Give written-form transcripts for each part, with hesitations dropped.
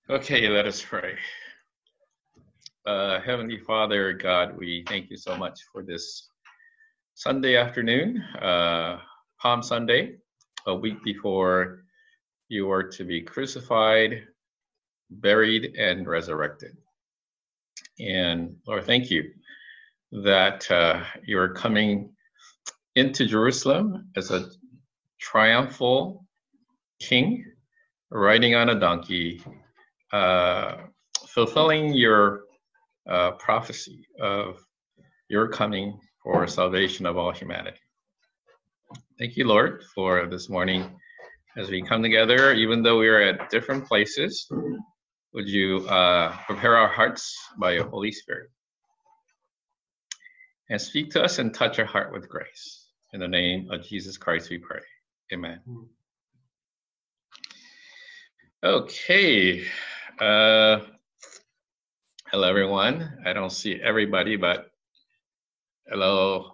Okay, let us pray. Heavenly Father, God, we thank you so much for this Sunday afternoon, Palm Sunday, a week before you are to be crucified, buried, and resurrected. And Lord, thank you that you are coming into Jerusalem as a triumphal king, riding on a donkey, fulfilling your prophecy of your coming for salvation of all humanity. Thank you, Lord, for this morning as we come together, even though we are at different places. Would you prepare our hearts by your Holy Spirit and speak to us and touch our heart with grace. In the name of Jesus Christ, we pray. Amen. Okay. Hello, everyone. I don't see everybody, but hello.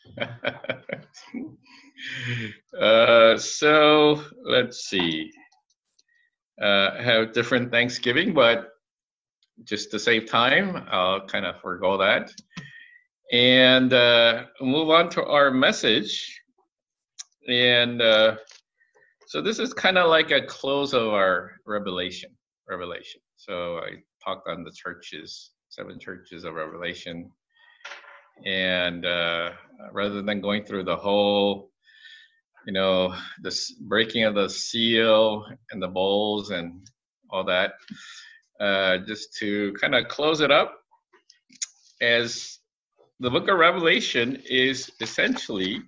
So let's see. Have different Thanksgiving, but just to save time, I'll kind of forego that and move on to our message. And so this is kind of like a close of our Revelation. So I talked on the churches, 7 churches of Revelation. And rather than going through the whole, this breaking of the seal and the bowls and all that, just to kind of close it up, as the book of Revelation is essentially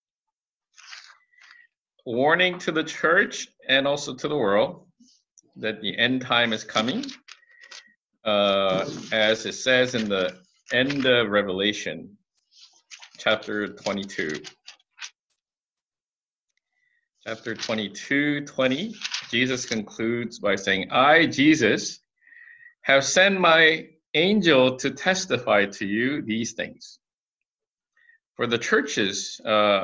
warning to the church and also to the world that the end time is coming, as it says in the end of Revelation, chapter 22. Chapter 22:20, Jesus concludes by saying, I, Jesus, have sent my angel to testify to you these things. For the churches,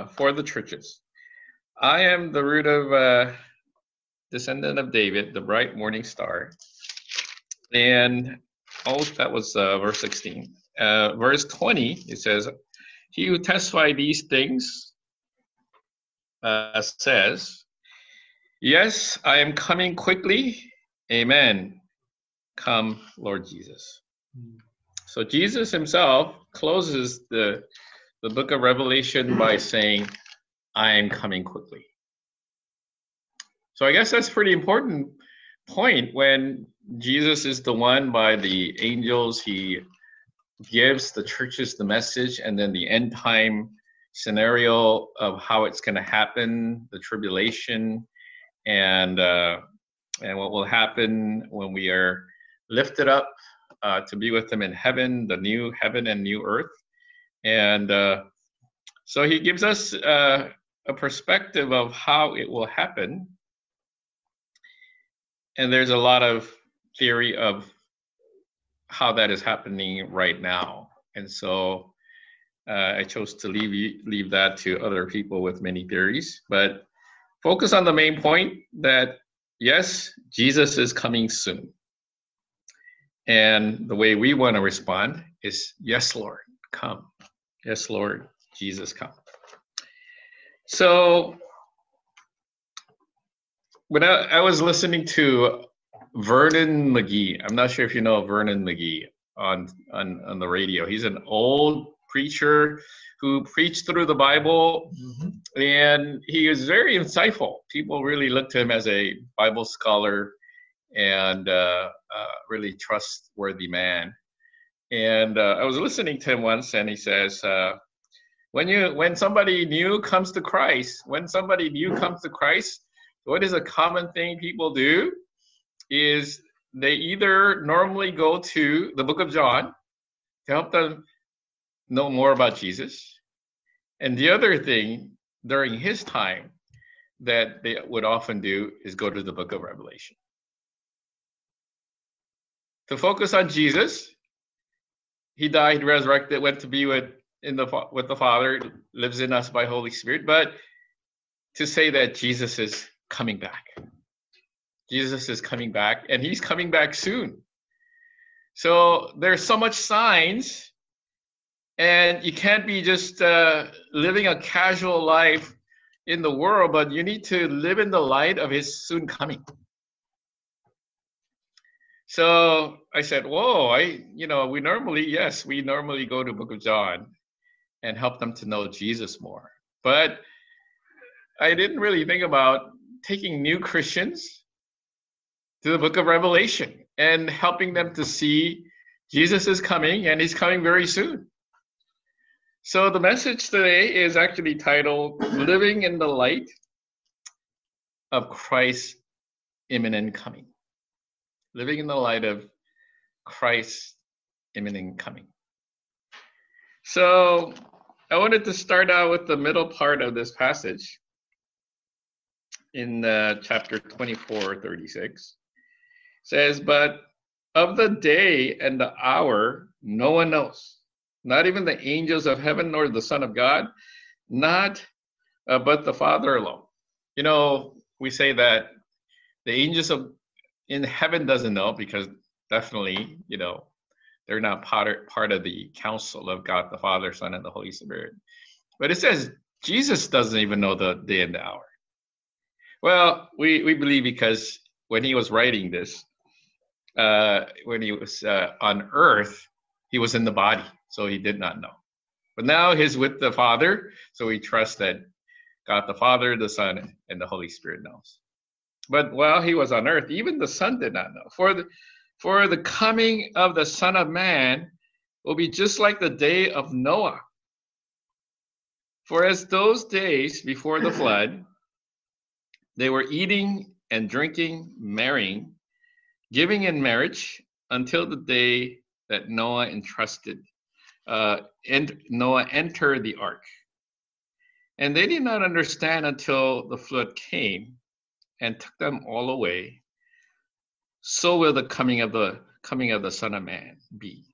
I am the root of descendant of David, the bright morning star. And that was verse 16. Verse 20, it says, he who testified these things says, yes, I am coming quickly. Amen. Come, Lord Jesus. So Jesus himself closes the book of Revelation by saying, I am coming quickly. So I guess that's a pretty important point when Jesus is the one by the angels, he gives the churches the message, and then the end time scenario of how it's going to happen, the tribulation, and what will happen when we are lifted up to be with him in heaven, the new heaven and new earth. And so he gives us a perspective of how it will happen. And there's a lot of theory of how that is happening right now. And so I chose to leave that to other people with many theories, but focus on the main point that, yes, Jesus is coming soon. And the way we want to respond is, yes, Lord, come. Yes, Lord, Jesus, come. So when I was listening to Vernon McGee, I'm not sure if you know Vernon McGee on the radio. He's an old preacher who preached through the Bible, and he was very insightful. People really looked to him as a Bible scholar and really trustworthy man. And I was listening to him once, and he says, when somebody new comes to Christ, what is a common thing people do is they either normally go to the book of John to help them know more about Jesus. And the other thing during his time that they would often do is go to the book of Revelation. To focus on Jesus, he died, resurrected, went to be with the Father, lives in us by Holy Spirit, but to say that Jesus is coming back. Jesus is coming back, and he's coming back soon. So there's so much signs, and you can't be just living a casual life in the world, but you need to live in the light of his soon coming. So I said, whoa, we normally go to Book of John and help them to know Jesus more. But I didn't really think about taking new Christians to the Book of Revelation and helping them to see Jesus is coming, and he's coming very soon. So the message today is actually titled, Living in the Light of Christ's Imminent Coming. Living in the light of Christ's imminent coming. So I wanted to start out with the middle part of this passage in chapter 24:36. Says, but of the day and the hour, no one knows, not even the angels of heaven nor the Son of God, but the Father alone. We say that the angels in heaven doesn't know, because definitely, they're not part of the council of God the Father, Son, and the Holy Spirit. But it says Jesus doesn't even know the day and the hour. Well, we believe because when he was writing this, when he was on earth, he was in the body, so he did not know. But now he's with the Father, so we trust that God the Father, the Son, and the Holy Spirit knows. But while he was on earth, even the Son did not know. For the coming of the Son of Man will be just like the day of Noah. For as those days before the flood, they were eating and drinking, marrying, giving in marriage, until the day that Noah entered the ark. And they did not understand until the flood came and took them all away. So will the coming of the Son of Man be.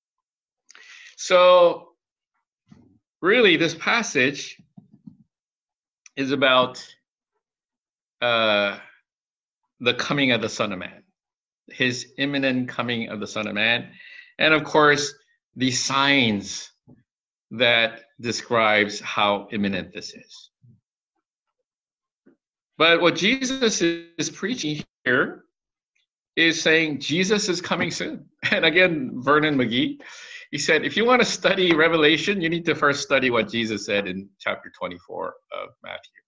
So really, this passage is about the coming of the Son of Man, his imminent coming of the Son of Man, and of course the signs that describes how imminent this is. But what Jesus is preaching here is saying Jesus is coming soon. And again, Vernon McGee, he said, if you want to study Revelation, you need to first study what Jesus said in chapter 24 of Matthew.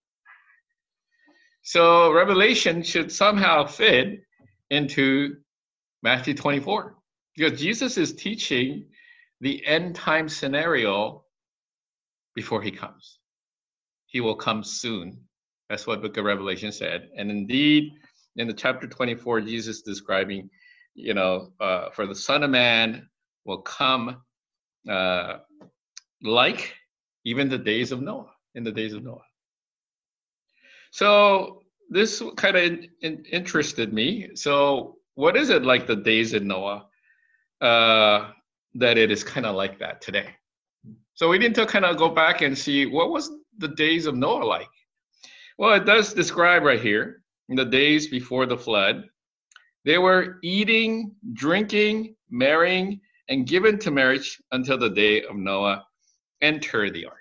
So Revelation should somehow fit into Matthew 24, because Jesus is teaching the end time scenario before he comes. He will come soon. That's what Book of Revelation said. And indeed, in the chapter 24, Jesus describing, for the Son of Man will come like even the days of Noah, in the days of Noah. So this kind of interested me. So what is it like the days of Noah that it is kind of like that today? So we need to kind of go back and see what was the days of Noah like. Well, it does describe right here, in the days before the flood, they were eating, drinking, marrying, and given to marriage until the day of Noah entered the ark.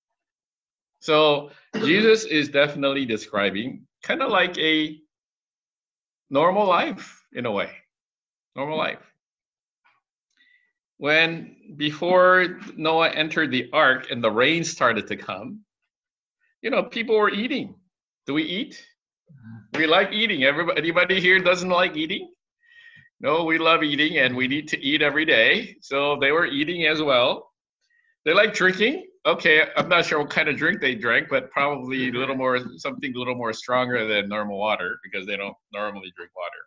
So Jesus is definitely describing kind of like a normal life in a way, normal life. When before Noah entered the ark and the rain started to come, people were eating. Do we eat? We like eating. Anybody here doesn't like eating? No, we love eating, and we need to eat every day. So they were eating as well. They like drinking. Okay, I'm not sure what kind of drink they drank, but probably something a little more stronger than normal water, because they don't normally drink water.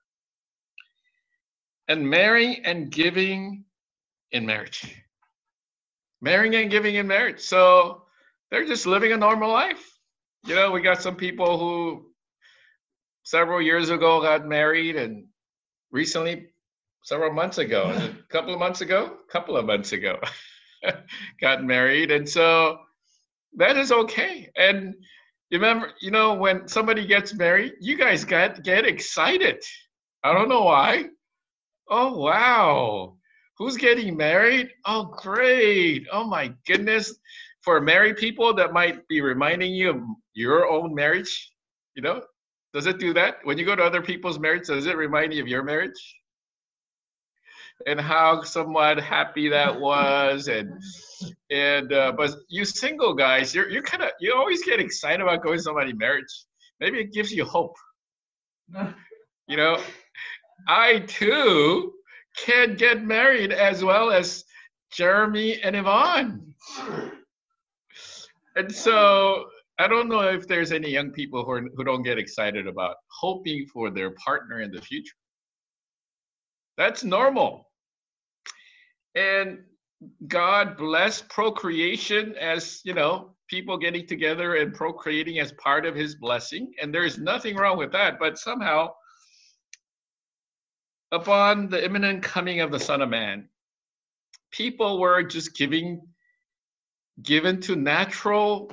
And marrying and giving in marriage. Marrying and giving in marriage. So they're just living a normal life. We got some people who several years ago got married, and recently, several months ago, a couple of months ago, got married. And so that is okay. And remember, when somebody gets married, you guys get excited. I don't know why. Oh, wow. Who's getting married? Oh, great. Oh, my goodness. For married people, that might be reminding you of your own marriage. Does it do that? When you go to other people's marriage, does it remind you of your marriage? And how somewhat happy that was, but you single guys, you always get excited about going to somebody's marriage. Maybe it gives you hope. I too can get married as well as Jeremy and Yvonne. And so I don't know if there's any young people who don't get excited about hoping for their partner in the future. That's normal. And God bless procreation as, people getting together and procreating as part of his blessing. And there's nothing wrong with that. But somehow, upon the imminent coming of the Son of Man, people were just given to natural,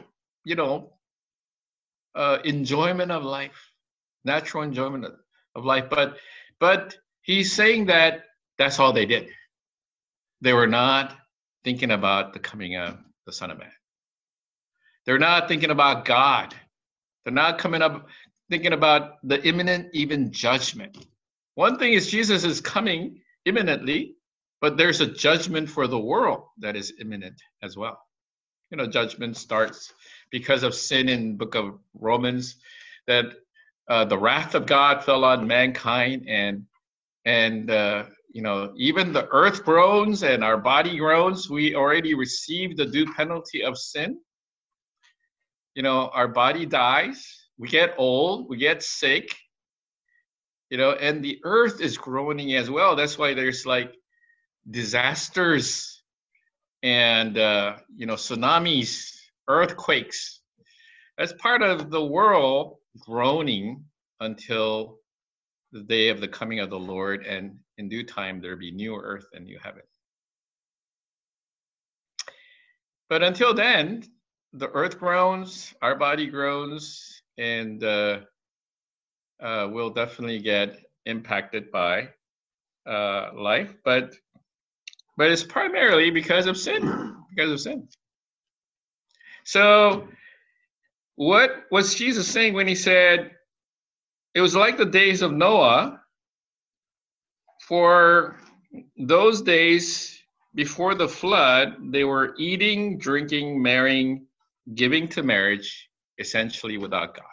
enjoyment of life, natural enjoyment of life. But he's saying that that's all they did. They were not thinking about the coming of the Son of Man. They're not thinking about God. They're not thinking about the imminent even judgment. One thing is Jesus is coming imminently, but there's a judgment for the world that is imminent as well. Judgment starts because of sin in the book of Romans, that the wrath of God fell on mankind, and even the earth groans and our body groans. We already received the due penalty of sin. Our body dies. We get old. We get sick. And the earth is groaning as well. That's why there's like disasters and, tsunamis, earthquakes. That's part of the world groaning until the day of the coming of the Lord, and in due time there be new earth and new heaven. But until then, the earth groans, our body groans, and we'll definitely get impacted by life. But it's primarily because of sin. So what was Jesus saying when he said, it was like the days of Noah? For those days before the flood, they were eating, drinking, marrying, giving to marriage, essentially without God.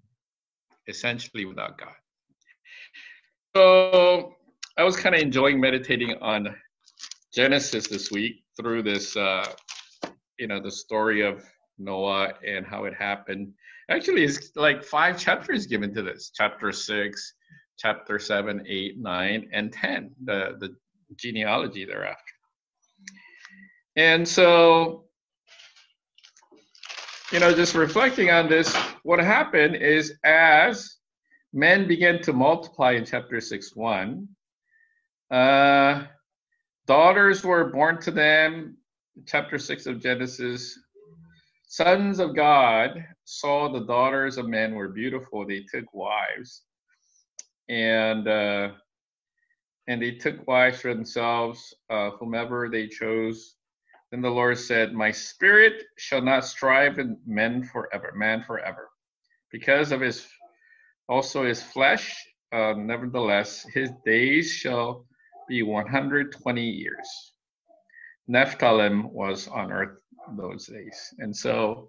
So I was kind of enjoying meditating on Genesis this week through this, the story of Noah and how it happened. Actually, it's like 5 chapters given to this. Chapter 6, chapter 7, 8, 9, and 10, the genealogy thereafter. And so, just reflecting on this, what happened is as men began to multiply in chapter 6:1, daughters were born to them. Chapter 6 of Genesis. Sons of God saw the daughters of men were beautiful. They took wives, and they took wives for themselves, whomever they chose. Then the Lord said, "My spirit shall not strive in man forever, because of his flesh. Nevertheless, his days shall be 120 years." Nephthalim was on earth those days. And so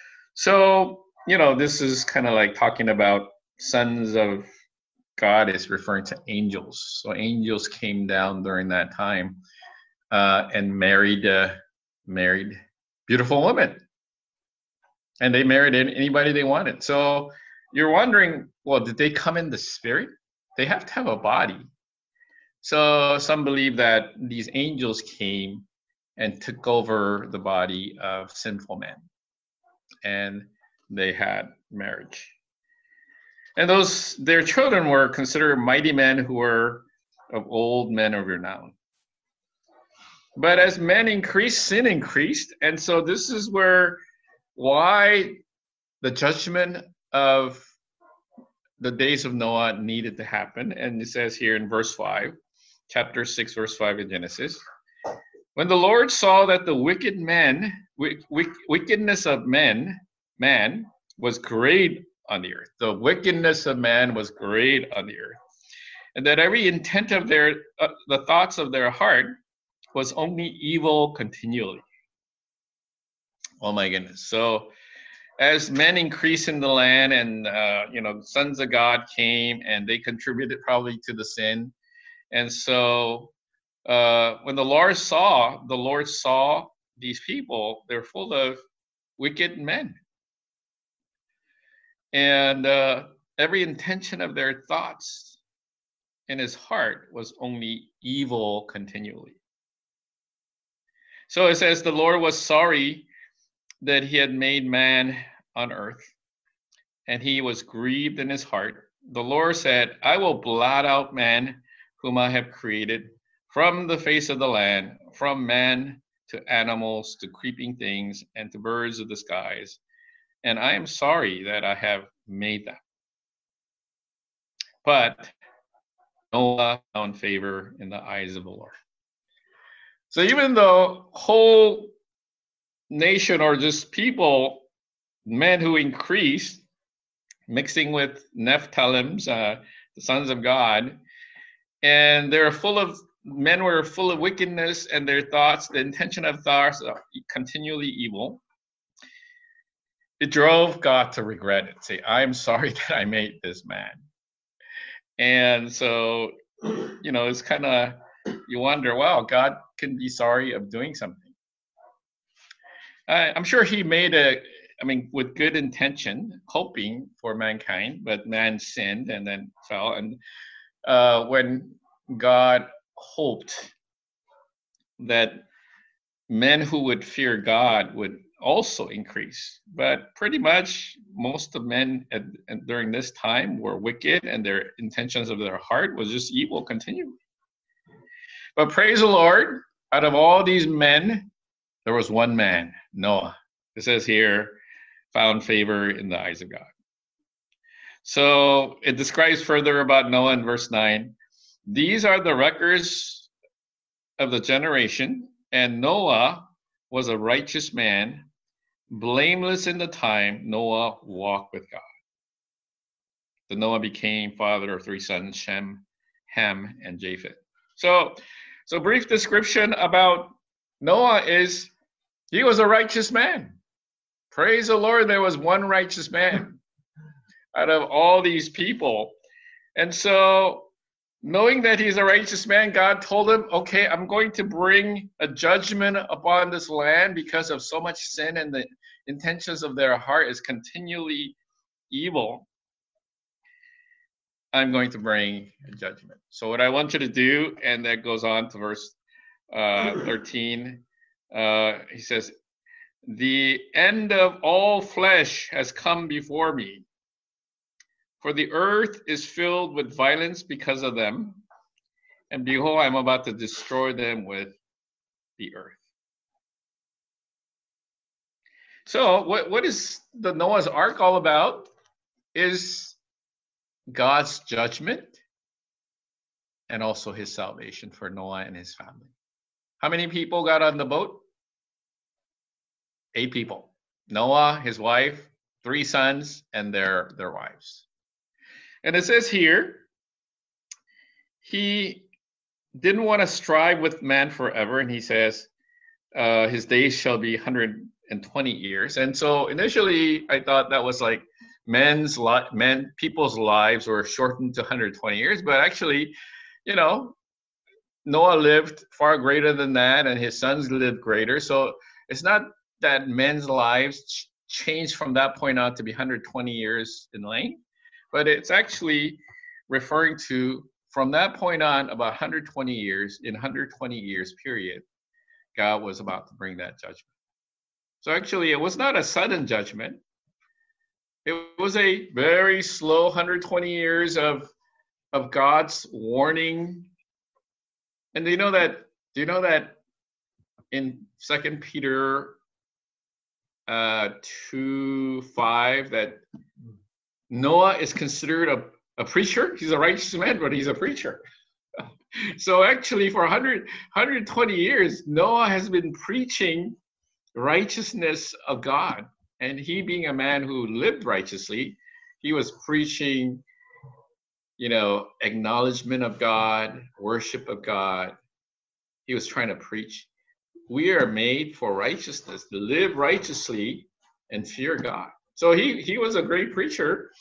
this is kind of like talking about sons of God is referring to angels. So angels came down during that time and married beautiful women. And they married anybody they wanted. So you're wondering, well, did they come in the spirit? They have to have a body. So some believe that these angels came and took over the body of sinful men, and they had marriage. And their children were considered mighty men who were of old men of renown. But as men increased, sin increased, and so this is why the judgment of the days of Noah needed to happen. And it says here in verse 5, chapter 6, verse 5 in Genesis, when the Lord saw that the wickedness of man was great on the earth. The wickedness of man was great on the earth. And that every intent of the thoughts of their heart was only evil continually. Oh my goodness. So as men increased in the land and, the sons of God came and they contributed probably to the sin. And so when the Lord saw these people, they're full of wicked men. And every intention of their thoughts in his heart was only evil continually. So it says the Lord was sorry that he had made man on earth, and he was grieved in his heart. The Lord said, I will blot out man whom I have created from the face of the land, from man to animals to creeping things and to birds of the skies. And I am sorry that I have made them. But Noah found favor in the eyes of the Lord. So even though whole nation or just people, men who increased, mixing with Nephilims, the sons of God, and men were full of wickedness, and their thoughts, the intention of thoughts are continually evil. It drove God to regret it. Say, I'm sorry that I made this man. And so, it's kind of, you wonder, wow, God can be sorry of doing something. I'm sure he made with good intention, hoping for mankind, but man sinned and then fell. And when God hoped that men who would fear God would also increase, but pretty much most of men during this time were wicked, and their intentions of their heart was just evil continually. But praise the Lord, out of all these men, there was one man, Noah. It says here, found favor in the eyes of God. So it describes further about Noah in verse 9. These are the records of the generation, and Noah was a righteous man, blameless in the time Noah walked with God. The Noah became father of 3 sons, Shem, Ham, and Japheth. So brief description about Noah is he was a righteous man. Praise the Lord, there was one righteous man out of all these people. And so knowing that he's a righteous man, God told him, okay, I'm going to bring a judgment upon this land because of so much sin, and the intentions of their heart is continually evil. I'm going to bring a judgment. So what I want you to do, and that goes on to verse 13, he says, the end of all flesh has come before me, for the earth is filled with violence because of them. And behold, I'm about to destroy them with the earth. So what is the Noah's Ark all about? Is God's judgment and also his salvation for Noah and his family. How many people got on the boat? 8 people. Noah, his wife, 3 sons, and their wives. And it says here, he didn't want to strive with man forever, and he says, his days shall be 120 years. And so initially, I thought that was like people's lives were shortened to 120 years, but actually, Noah lived far greater than that, and his sons lived greater. So it's not that men's lives changed from that point on to be 120 years in length, but it's actually referring to from that point on about 120 years. In 120 years period, God was about to bring that judgment. So actually, it was not a sudden judgment. It was a very slow 120 years of God's warning. And do you know that in 2 Peter 2:5 that Noah is considered a preacher. He's a righteous man, but he's a preacher. So actually for 120 years, Noah has been preaching righteousness of God. And he being a man who lived righteously, he was preaching, acknowledgement of God, worship of God. He was trying to preach. We are made for righteousness, to live righteously and fear God. So he was a great preacher,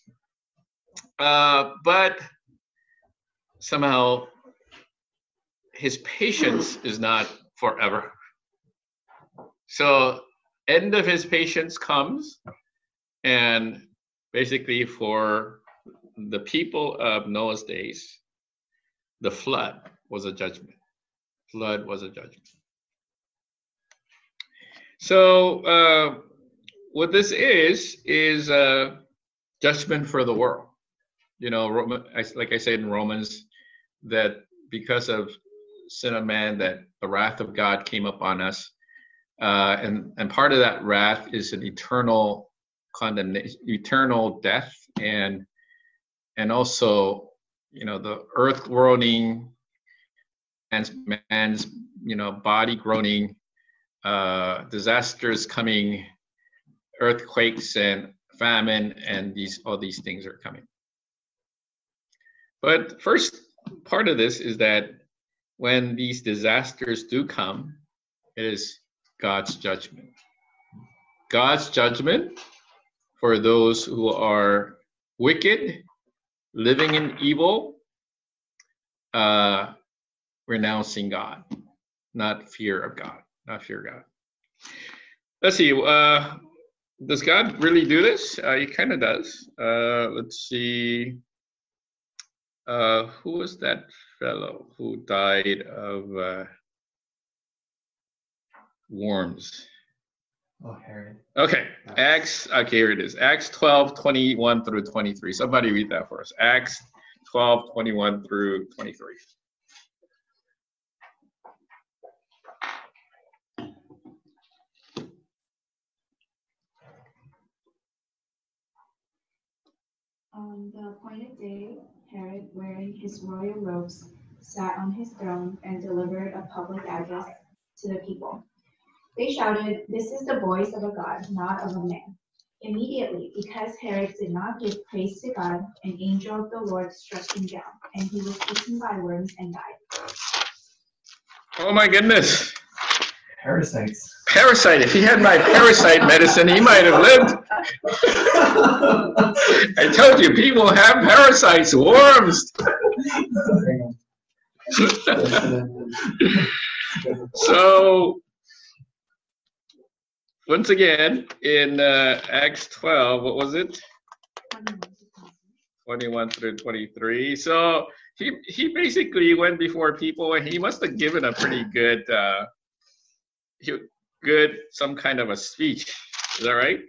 but somehow his patience is not forever. So end of his patience comes, and basically for the people of Noah's days, the flood was a judgment. Flood was a judgment. So what this is judgment for the world. Like I said in Romans, that because of sin of man, that the wrath of God came upon us. And part of that wrath is an eternal condemnation, eternal death, and also, the earth groaning, man's body groaning, disasters coming, earthquakes and famine, and all these things are coming. But first part of this is that when these disasters do come, it is God's judgment. God's judgment for those who are wicked, living in evil, renouncing God, not fear of God, not fear God. Let's see, does God really do this? He kind of does. Let's see, who was that fellow who died of worms? Oh, Herod. Okay, here it is. Acts 12:21 through 23. Somebody read that for us. Acts 12:21 through 23. On the appointed day, Herod, wearing his royal robes, sat on his throne and delivered a public address to the people. They shouted, "This is the voice of a God, not of a man." Immediately, because Herod did not give praise to God, an angel of the Lord struck him down, and he was eaten by worms and died. Oh my goodness. Parasites. Parasite. If he had my parasite medicine, he might have lived. I told you, people have parasites, worms. So, once again, in Acts 12, what was it? 21 through 23. So he basically went before people, and he must have given a pretty good, some kind of a speech. Is that right?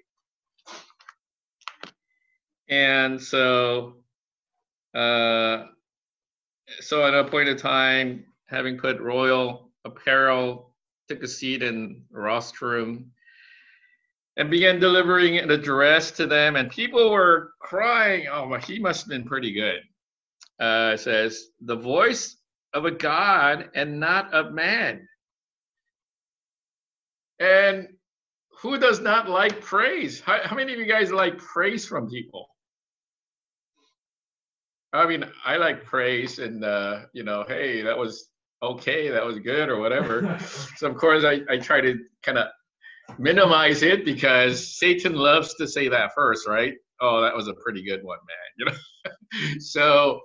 And so at an appointed time, having put royal apparel, took a seat in the rostrum and began delivering an address to them, and people were crying. Oh, he must have been pretty good. It says, "The voice of a God and not of man." And who does not like praise? How many of you guys like praise from people? I mean, I like praise, and hey, that was okay, that was good, or whatever. So of course I try to kind of minimize it, because Satan loves to say that first, right? Oh, that was a pretty good one, man. So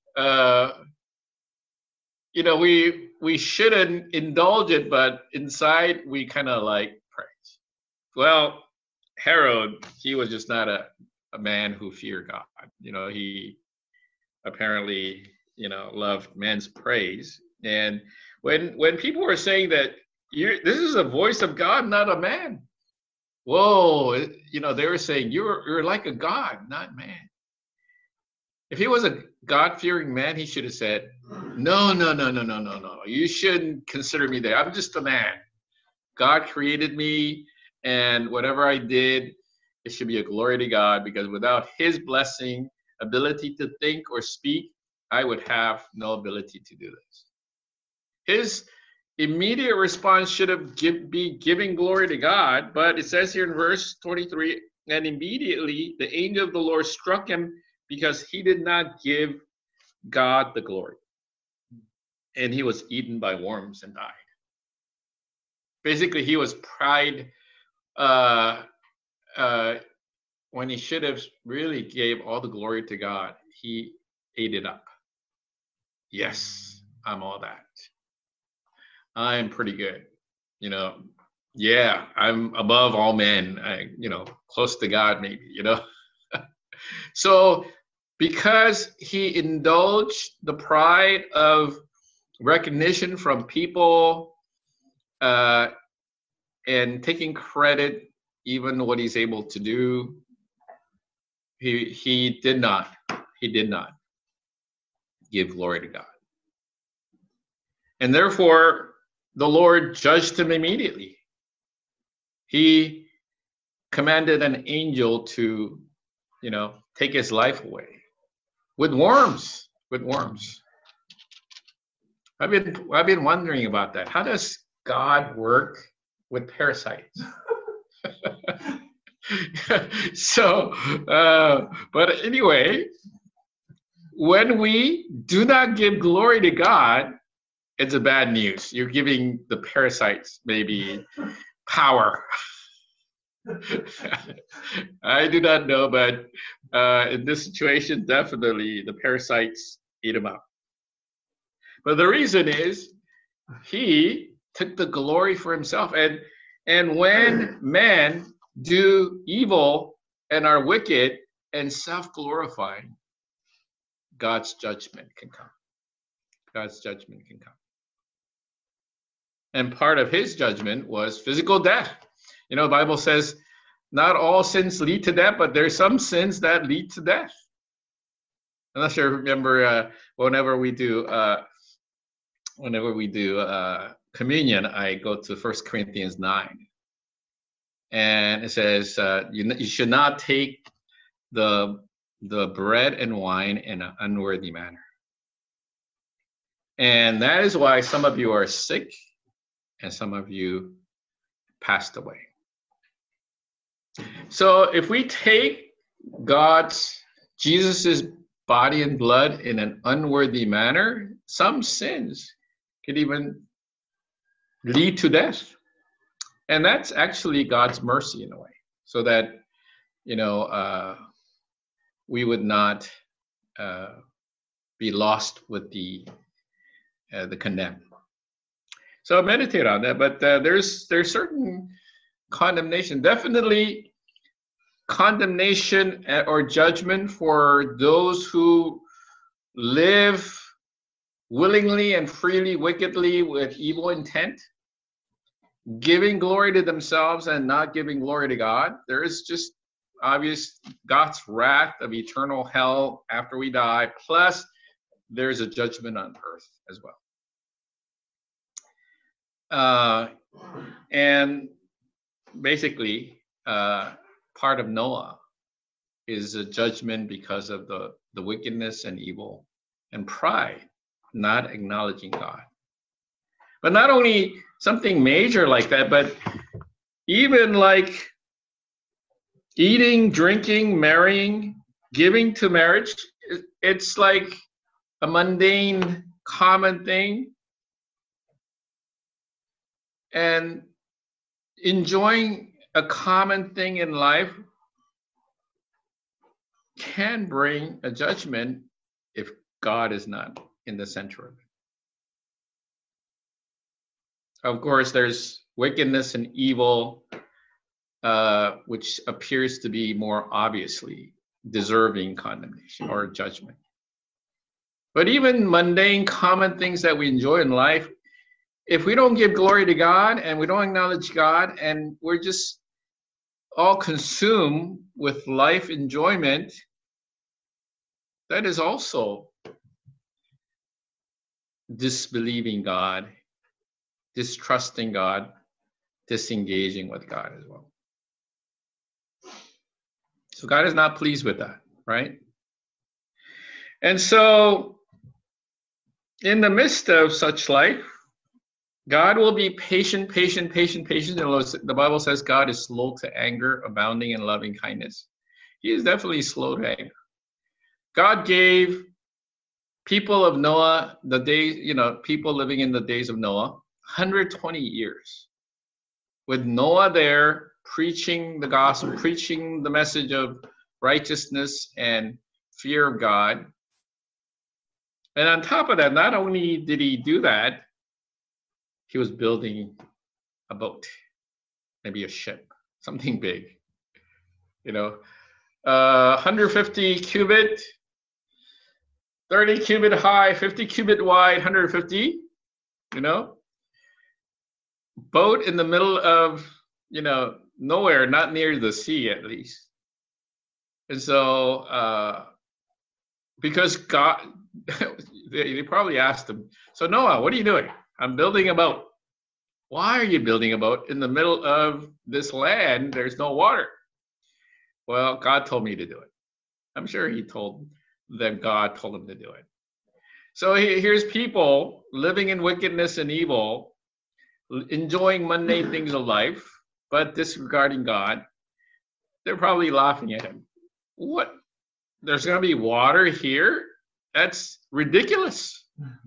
we shouldn't indulge it, but inside we kind of like praise. Well, Herod, he was just not a man who feared God. He apparently loved men's praise. And when people were saying that this is a voice of God, not a man, whoa, they were saying you're like a God, not man. If he was a God-fearing man, he should have said, no, you shouldn't consider me there. I'm just a man. God created me, And whatever I did, it should be a glory to God, because without his blessing, ability to think or speak, I would have no ability to do this. His immediate response should have be giving glory to God, but it says here in verse 23, and immediately the angel of the Lord struck him because he did not give God the glory. And he was eaten by worms and died. Basically, he was pride when he should have really gave all the glory to God. He ate it up. Yes, I'm all that. I'm pretty good. Yeah, I'm above all men. Close to God maybe, So because he indulged the pride of recognition from people and taking credit, even what he's able to do, he did not give glory to God. And therefore, the Lord judged him immediately. He commanded an angel to, take his life away with worms. I've been wondering about that. How does God work with parasites? So, but anyway, when we do not give glory to God, it's a bad news. You're giving the parasites maybe power. I do not know, but in this situation, definitely the parasites eat him up. But the reason is he took the glory for himself. And when men do evil and are wicked and self-glorifying, God's judgment can come. God's judgment can come. And part of his judgment was physical death. The Bible says not all sins lead to death, but there's some sins that lead to death. I'm not sure if you remember whenever we do communion, I go to 1 Corinthians 9. And it says you should not take the bread and wine in an unworthy manner. And that is why some of you are sick and some of you passed away. So if we take Jesus's body and blood in an unworthy manner, some sins could even lead to death. And that's actually God's mercy in a way, so that, we would not be lost with the condemned. So meditate on that, but there's certain condemnation, definitely condemnation or judgment for those who live willingly and freely, wickedly, with evil intent, giving glory to themselves and not giving glory to God. There is just obvious God's wrath of eternal hell after we die, plus there's a judgment on earth as well. And basically, part of Noah is a judgment because of the wickedness and evil and pride, not acknowledging God. But not only something major like that, but even like eating, drinking, marrying, giving to marriage, it's like a mundane, common thing. And enjoying a common thing in life can bring a judgment if God is not in the center of it. Of course, there's wickedness and evil, which appears to be more obviously deserving condemnation or judgment. But even mundane, common things that we enjoy in life, if we don't give glory to God and we don't acknowledge God and we're just all consumed with life enjoyment, that is also disbelieving God, distrusting God, disengaging with God as well. So God is not pleased with that, right? And so in the midst of such life, God will be patient. The Bible says God is slow to anger, abounding in loving kindness. He is definitely slow to anger. God gave people of Noah the days, people living in the days of Noah, 120 years. With Noah there preaching the gospel, preaching the message of righteousness and fear of God. And on top of that, not only did he do that, he was building a boat, maybe a ship, something big. 150 cubit, 30 cubit high, 50 cubit wide, 150, boat in the middle of, nowhere, not near the sea at least. And so, because God, they probably asked him, so Noah, what are you doing? I'm building a boat. Why are you building a boat in the middle of this land? There's no water. Well, God told me to do it. I'm sure he told them God told him to do it. So here's people living in wickedness and evil, enjoying mundane things of life, but disregarding God. They're probably laughing at him. What? There's going to be water here? That's ridiculous.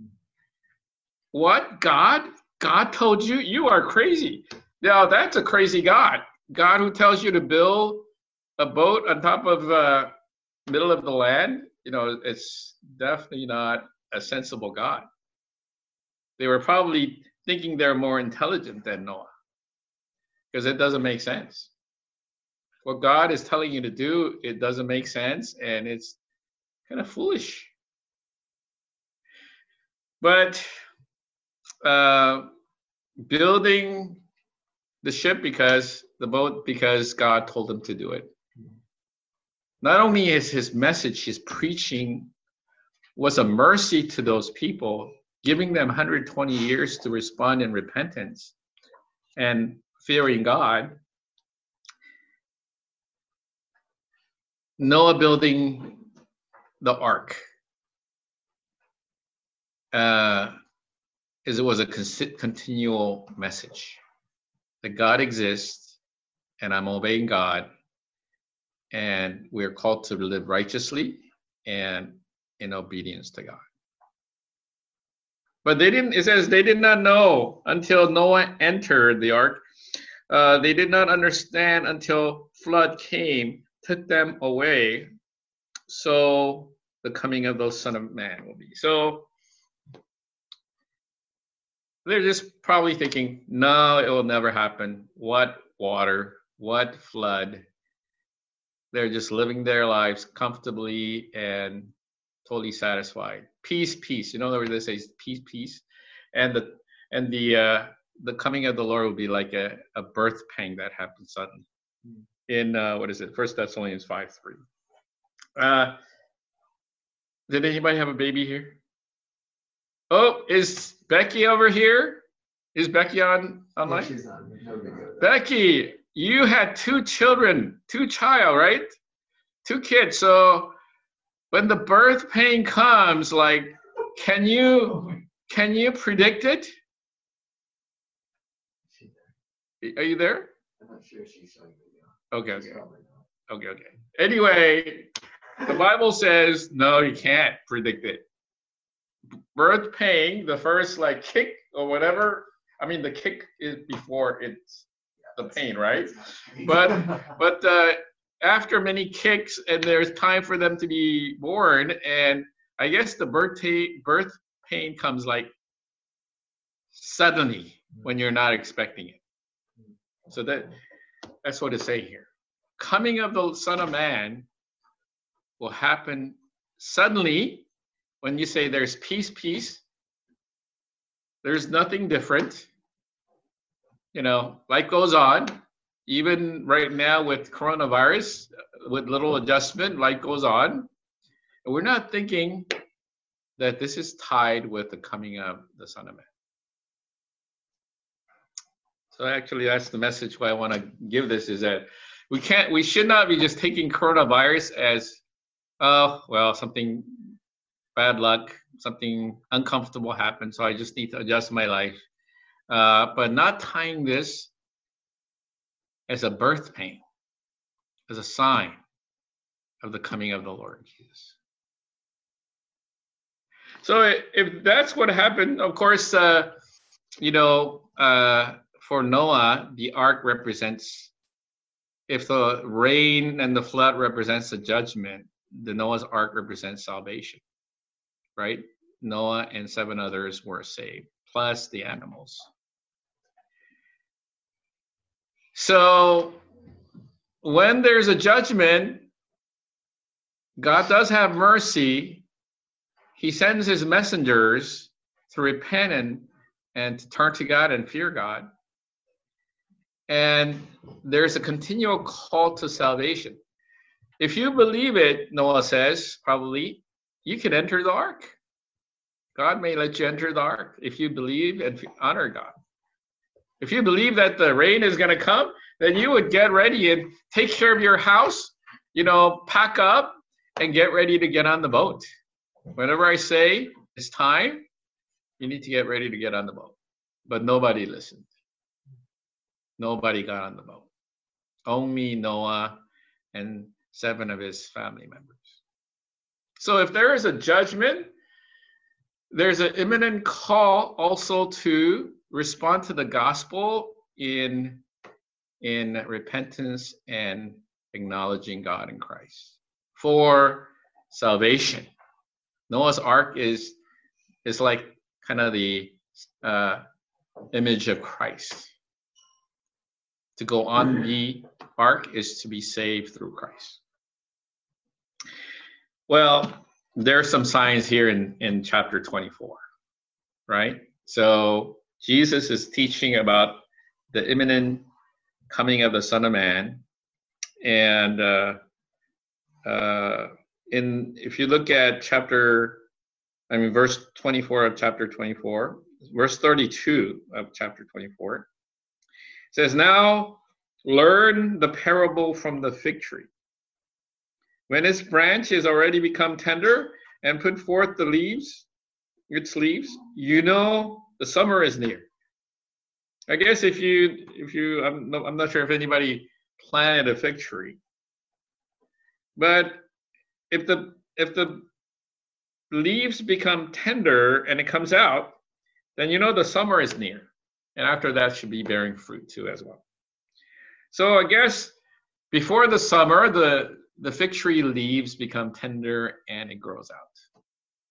What? God? God told you? You are crazy. Now, that's a crazy God. God who tells you to build a boat on top of middle of the land, it's definitely not a sensible God. They were probably thinking they're more intelligent than Noah, because it doesn't make sense. What God is telling you to do, it doesn't make sense, and it's kind of foolish. But building the ship because God told him to do it. Not only is his message, his preaching was a mercy to those people, giving them 120 years to respond in repentance and fearing God. Noah building the ark it was a continual message that God exists and I'm obeying God, and we're called to live righteously and in obedience to God. But it says they did not know until Noah entered the ark. They did not understand until flood came, took them away. So the coming of the Son of Man will be. So they're just probably thinking, no, it will never happen. What water? What flood? They're just living their lives comfortably and totally satisfied. Peace, peace. Where they say peace, peace. And the coming of the Lord will be like a birth pang that happens suddenly. In 1 Thessalonians 5:3. Did anybody have a baby here? Oh, is Becky over here? Is Becky online? Yeah, she's on. Becky, you had two child, right? 2 kids. So when the birth pain comes, can you predict it? Are you there? I'm not sure she's showing video. Okay. Anyway, the Bible says, no, you can't predict it. Birth pain, the first kick or whatever. I mean, the kick is before it's the pain, right? But after many kicks, and there's time for them to be born, and I guess the birth pain comes suddenly when you're not expecting it. So that's what it's saying here. Coming of the Son of Man will happen suddenly. When you say there's peace, peace, there's nothing different. Life goes on. Even right now with coronavirus, with little adjustment, life goes on. And we're not thinking that this is tied with the coming of the Son of Man. So actually, that's the message why I want to give this, is that we should not be just taking coronavirus as, oh, well, something bad luck, something uncomfortable happened, so I just need to adjust my life. But not tying this as a birth pain, as a sign of the coming of the Lord Jesus. So if that's what happened, of course, for Noah, the ark represents, if the rain and the flood represents the judgment, the Noah's ark represents salvation, right? Noah and 7 others were saved, plus the animals. So when there's a judgment, God does have mercy. He sends his messengers to repent and to turn to God and fear God. And there's a continual call to salvation. If you believe it, Noah says, probably, you can enter the ark. God may let you enter the ark if you believe and honor God. If you believe that the rain is going to come, then you would get ready and take care of your house, pack up and get ready to get on the boat. Whenever I say it's time, you need to get ready to get on the boat. But nobody listened. Nobody got on the boat. Only Noah and 7 of his family members. So if there is a judgment, there's an imminent call also to respond to the gospel in repentance and acknowledging God in Christ for salvation. Noah's ark is like kind of the image of Christ. To go on the ark is to be saved through Christ. Well, there are some signs here in chapter 24, right? So Jesus is teaching about the imminent coming of the Son of Man. And if you look at verse 24 of chapter 24, verse 32 of chapter 24, it says, "Now learn the parable from the fig tree. When its branch is already become tender and put forth its leaves, the summer is near." I guess if you I'm not sure if anybody planted a fig tree, but if the leaves become tender and it comes out, then the summer is near, and after that should be bearing fruit too as well. So I guess before the summer, the fig tree leaves become tender and it grows out.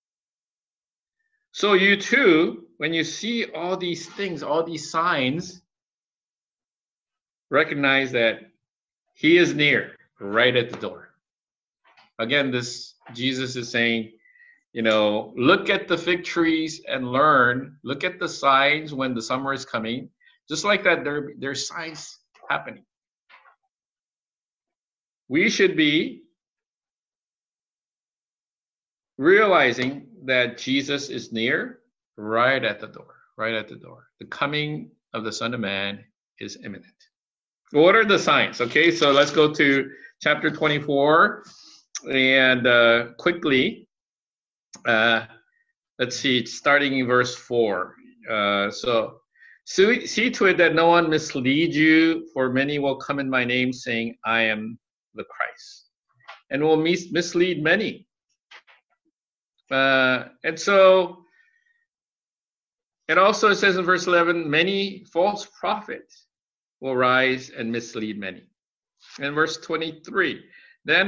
So you too, when you see all these things, all these signs, recognize that he is near, right at the door. Again, Jesus is saying, look at the fig trees and learn. Look at the signs when the summer is coming. Just like that, there's signs happening. We should be realizing that Jesus is near, right at the door, right at the door. The coming of the Son of Man is imminent. What are the signs? Okay, so let's go to chapter 24 and quickly, let's see, starting in verse 4. So see to it that no one mislead you, for many will come in my name saying, I am the Christ, and will mislead many. And so it also says in verse 11, many false prophets will rise and mislead many. In verse 23, then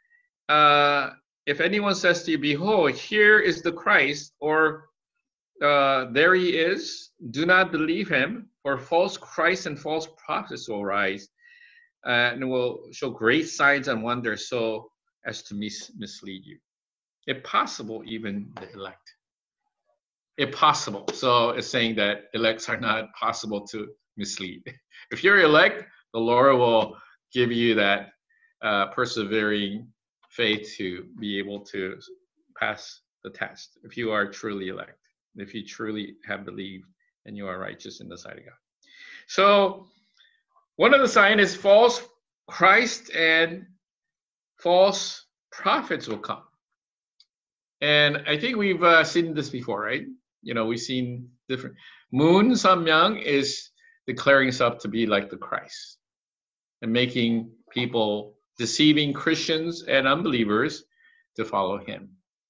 if anyone says to you, behold, here is the Christ, or there he is, do not believe him, for false Christs and false prophets will rise and will show great signs and wonders so as to mislead you. If possible, even the elect. If possible. So it's saying that elects are not possible to mislead. If you're elect, the Lord will give you that persevering faith to be able to pass the test. If you are truly elect, if you truly have believed and you are righteous in the sight of God. So one of the signs is false Christ and false prophets will come. And I think we've seen this before, right? We've seen different. Moon Samyang is declaring himself to be like the Christ and making people, deceiving Christians and unbelievers to follow him.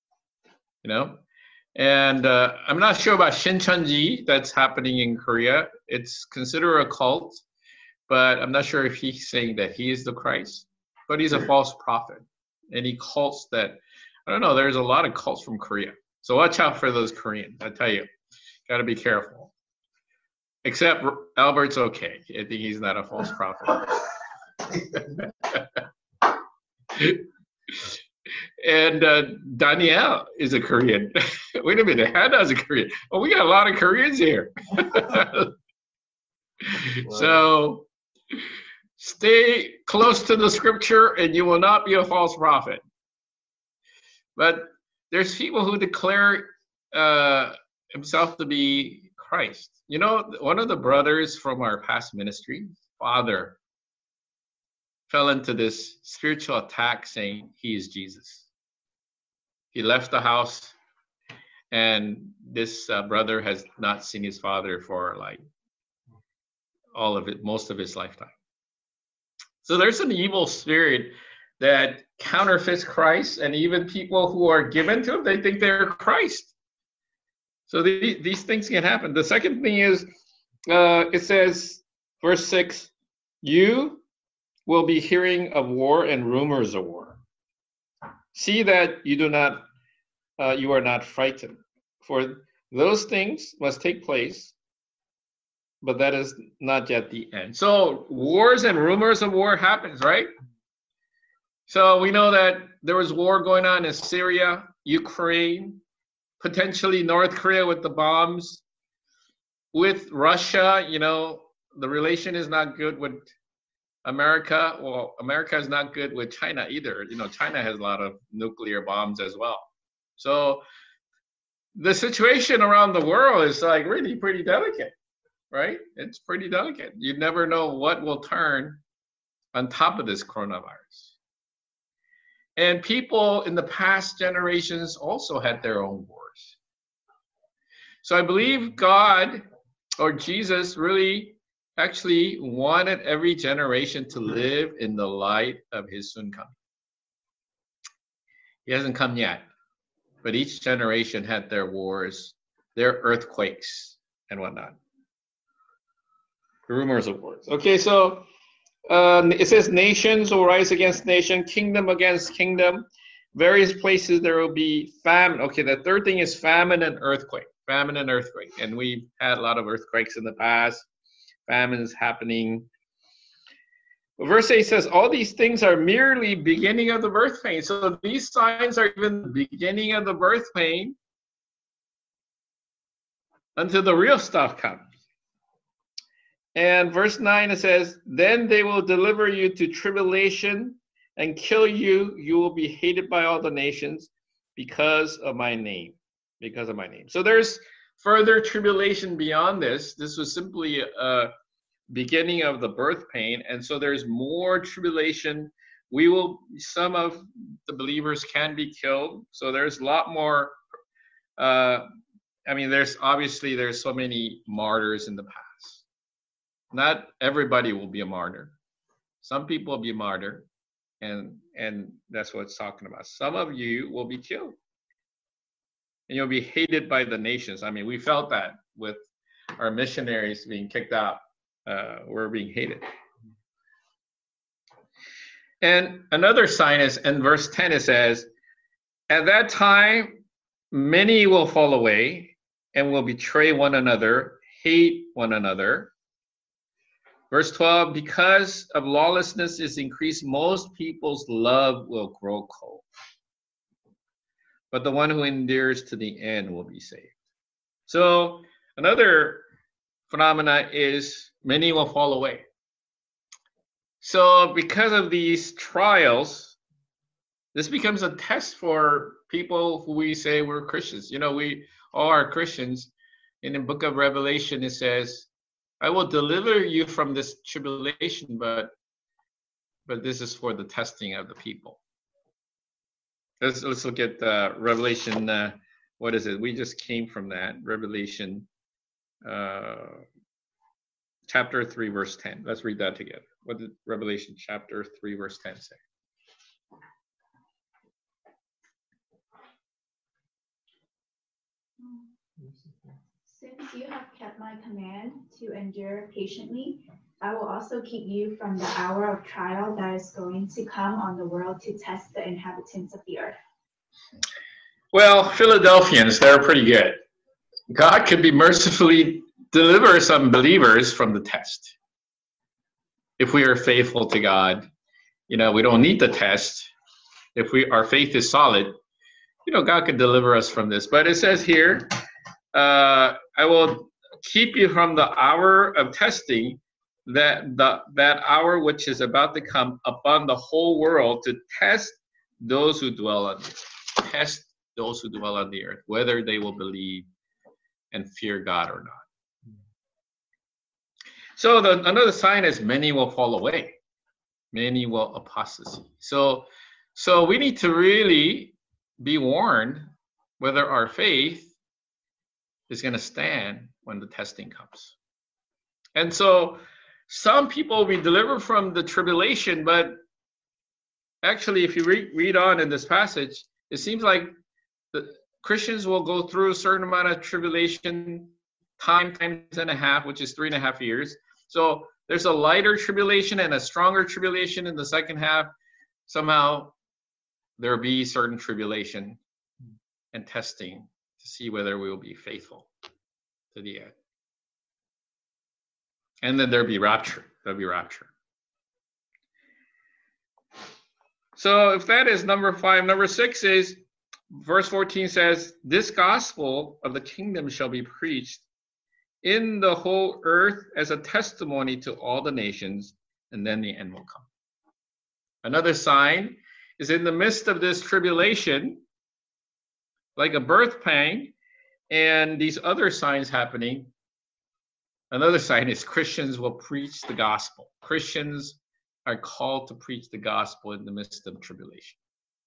And I'm not sure about Shincheonji that's happening in Korea. It's considered a cult, but I'm not sure if he's saying that he is the Christ, but he's a false prophet. And he cults that, I don't know, there's a lot of cults from Korea. So watch out for those Koreans, I tell you. Got to be careful. Except Albert's okay. I think he's not a false prophet. And Danielle is a Korean. Wait a minute, Hannah's a Korean. Oh, we got a lot of Koreans here. So stay close to the scripture and you will not be a false prophet. But there's people who declare himself to be Christ. One of the brothers from our past ministry, father, fell into this spiritual attack saying he is Jesus. He left the house, and this brother has not seen his father for like most of his lifetime. So there's an evil spirit that counterfeits Christ, and even people who are given to him, they think they're Christ. So these things can happen. The second thing is, it says, verse 6, you will be hearing of war and rumors of war. See that you are not frightened, for those things must take place, but that is not yet the end. So wars and rumors of war happens, right? So we know that there was war going on in Syria, Ukraine, potentially North Korea with the bombs. With Russia, the relation is not good with America. Well, America is not good with China either. China has a lot of nuclear bombs as well. So the situation around the world is like really pretty delicate, right? It's pretty delicate. You never know what will turn on top of this coronavirus. And people in the past generations also had their own wars. So I believe God or Jesus really actually wanted every generation to live in the light of his soon coming. He hasn't come yet, but each generation had their wars, their earthquakes, and whatnot. Rumors of wars. Okay, so it says nations will rise against nation, kingdom against kingdom. Various places there will be famine. Okay, the third thing is famine and earthquake. Famine and earthquake. And we've had a lot of earthquakes in the past. Famines happening. Verse 8 says, all these things are merely beginning of the birth pain. So these signs are even the beginning of the birth pain until the real stuff comes. And verse 9, it says, then they will deliver you to tribulation and kill you. You will be hated by all the nations because of my name. Because of my name. So there's further tribulation beyond this. This was simply a beginning of the birth pain. And so there's more tribulation. Some of the believers can be killed. So there's a lot more. There's so many martyrs in the past. Not everybody will be a martyr. Some people will be a martyr, and that's what it's talking about. Some of you will be killed, and you'll be hated by the nations. We felt that with our missionaries being kicked out. We're being hated. And another sign is in verse 10, it says, at that time, many will fall away and will betray one another, hate one another. Verse 12, because of lawlessness is increased, most people's love will grow cold. But the one who endures to the end will be saved. So another phenomena is many will fall away. So because of these trials, this becomes a test for people who we say we're Christians. We all are Christians. In the book of Revelation, it says, I will deliver you from this tribulation, but this is for the testing of the people. Let's look at Revelation. What is it? We just came from that. Revelation chapter 3, verse 10. Let's read that together. What did Revelation chapter 3, verse 10 say? Since you have kept my command to endure patiently, I will also keep you from the hour of trial that is going to come on the world to test the inhabitants of the earth. Well, Philadelphians, they're pretty good. God could be mercifully deliver some believers from the test. If we are faithful to God, we don't need the test. If our faith is solid, God could deliver us from this. But it says here, I will keep you from the hour of testing, that hour which is about to come upon the whole world to test those who dwell on the earth. Test those who dwell on the earth, whether they will believe and fear God or not. So another sign is many will fall away. Many will apostasy. So we need to really be warned whether our faith is going to stand when the testing comes. And so some people will be delivered from the tribulation, but actually if you read on in this passage, it seems like the Christians will go through a certain amount of tribulation, times and a half, which is 3.5 years. So there's a lighter tribulation and a stronger tribulation in the second half. Somehow there will be certain tribulation and testing to see whether we will be faithful to the end. And then there'll be rapture. There'll be rapture. So if that is number 5, number 6 is, verse 14 says, this gospel of the kingdom shall be preached in the whole earth as a testimony to all the nations, and then the end will come. Another sign is in the midst of this tribulation, like a birth pang, and these other signs happening. Another sign is Christians will preach the gospel. Christians are called to preach the gospel in the midst of tribulation.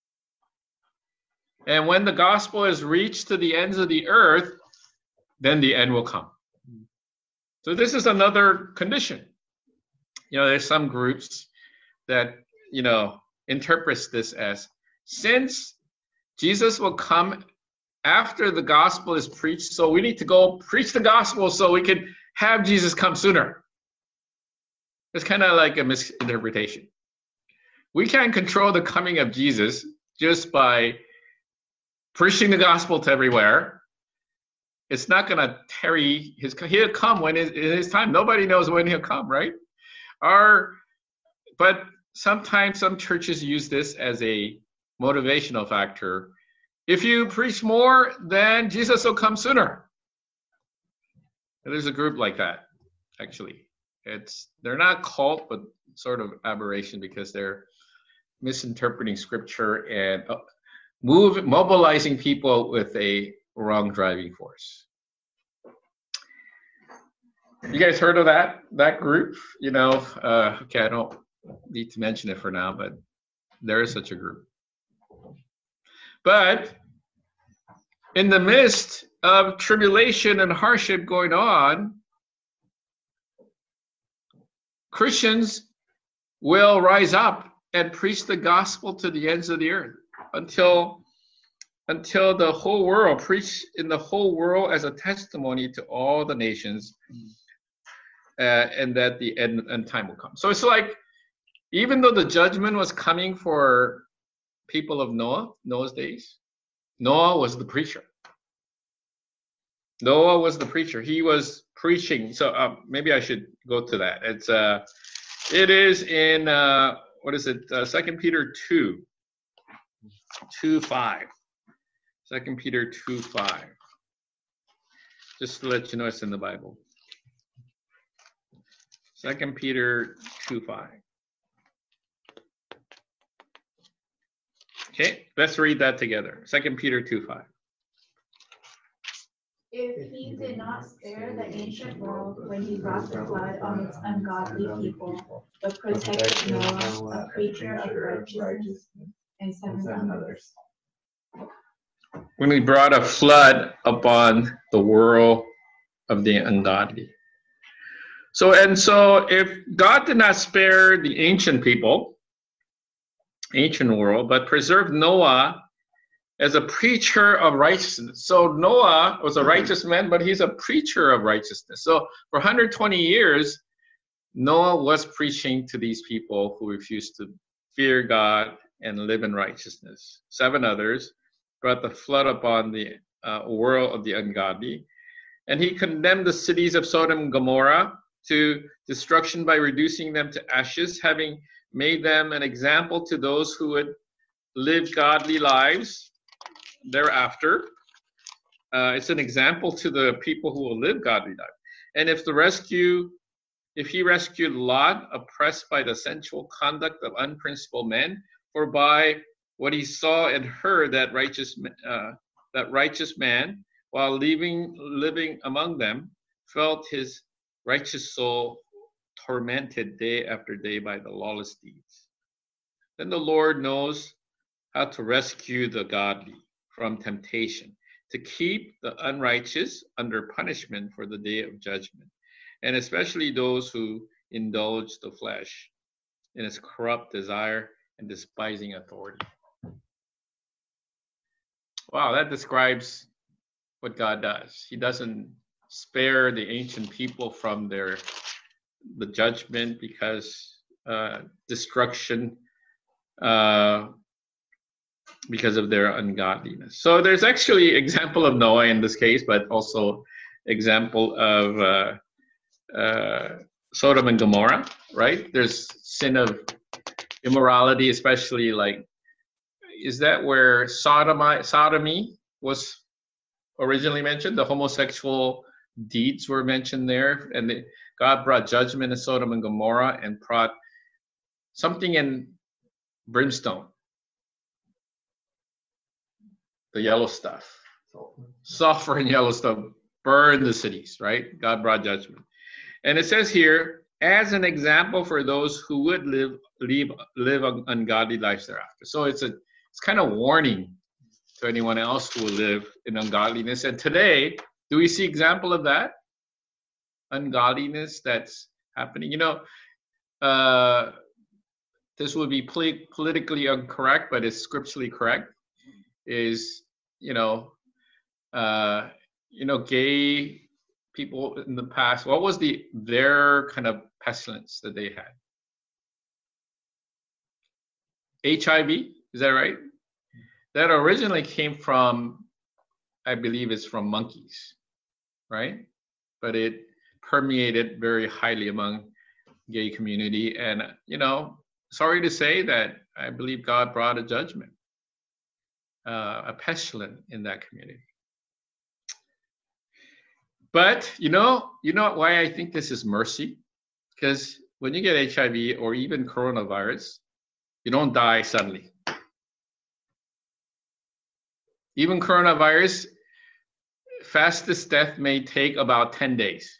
And when the gospel is reached to the ends of the earth, then the end will come. So this is another condition. There's some groups that, interprets this as, since Jesus will come after the gospel is preached, so we need to go preach the gospel so we can have Jesus come sooner. It's kind of like a misinterpretation. We can't control the coming of Jesus just by preaching the gospel to everywhere. It's not going to tarry. He'll come when in his time. Nobody knows when he'll come, right? But sometimes some churches use this as a motivational factor. If you preach more, then Jesus will come sooner. And there's a group like that, actually. They're not cult, but sort of aberration, because they're misinterpreting scripture and mobilizing people with a wrong driving force. You guys heard of that group? Okay, I don't need to mention it for now, but there is such a group. But in the midst of tribulation and hardship going on, Christians will rise up and preach the gospel to the ends of the earth until the whole world, preach in the whole world as a testimony to all the nations, and that the end time will come. So it's like, even though the judgment was coming for people of Noah's days, Noah was the preacher. Noah was the preacher. He was preaching. So maybe I should go to that. It is in 2 Peter 2:5. 2 Peter 2:5. Just to let you know, it's in the Bible. 2 Peter 2:5. Okay, let's read that together. 2 Peter 2:5. If he did not spare the ancient world when he brought the flood on its ungodly people, but protected Noah, a preacher of righteousness, and 7 others. When he brought a flood upon the world of the ungodly. So if God did not spare the ancient people, ancient world, but preserved Noah as a preacher of righteousness. So Noah was a righteous man, but he's a preacher of righteousness. So for 120 years, Noah was preaching to these people who refused to fear God and live in righteousness. 7 others brought the flood upon the world of the ungodly. And he condemned the cities of Sodom and Gomorrah to destruction by reducing them to ashes, having made them an example to those who would live godly lives thereafter. It's an example to the people who will live godly lives. And if he rescued Lot, oppressed by the sensual conduct of unprincipled men, for by what he saw and heard that righteous man, while living among them, felt his righteous soul tormented day after day by the lawless deeds. Then the Lord knows how to rescue the godly from temptation, to keep the unrighteous under punishment for the day of judgment, and especially those who indulge the flesh in its corrupt desire and despising authority. Wow, that describes what God does. He doesn't spare the ancient people from the judgment because destruction because of their ungodliness. So there's actually example of Noah in this case, but also example of Sodom and Gomorrah, right? There's sin of immorality, especially is that where sodomy was originally mentioned? The homosexual deeds were mentioned there, and God brought judgment in Sodom and Gomorrah and brought something in brimstone, the yellow stuff, sulfur and yellow stuff, burned the cities, right? God brought judgment. And it says here, as an example for those who would live ungodly lives thereafter. So it's kind of warning to anyone else who will live in ungodliness. And today, do we see example of that? Ungodliness that's happening. This would be politically incorrect, but it's scripturally correct. Is gay people in the past, what was their kind of pestilence that they had? HIV, is that right? That originally came from, I believe it's from monkeys, right? But it permeated very highly among gay community. And, sorry to say that I believe God brought a judgment, a pestilence in that community. But you know why I think this is mercy? Because when you get HIV or even coronavirus, you don't die suddenly. Even coronavirus, fastest death may take about 10 days.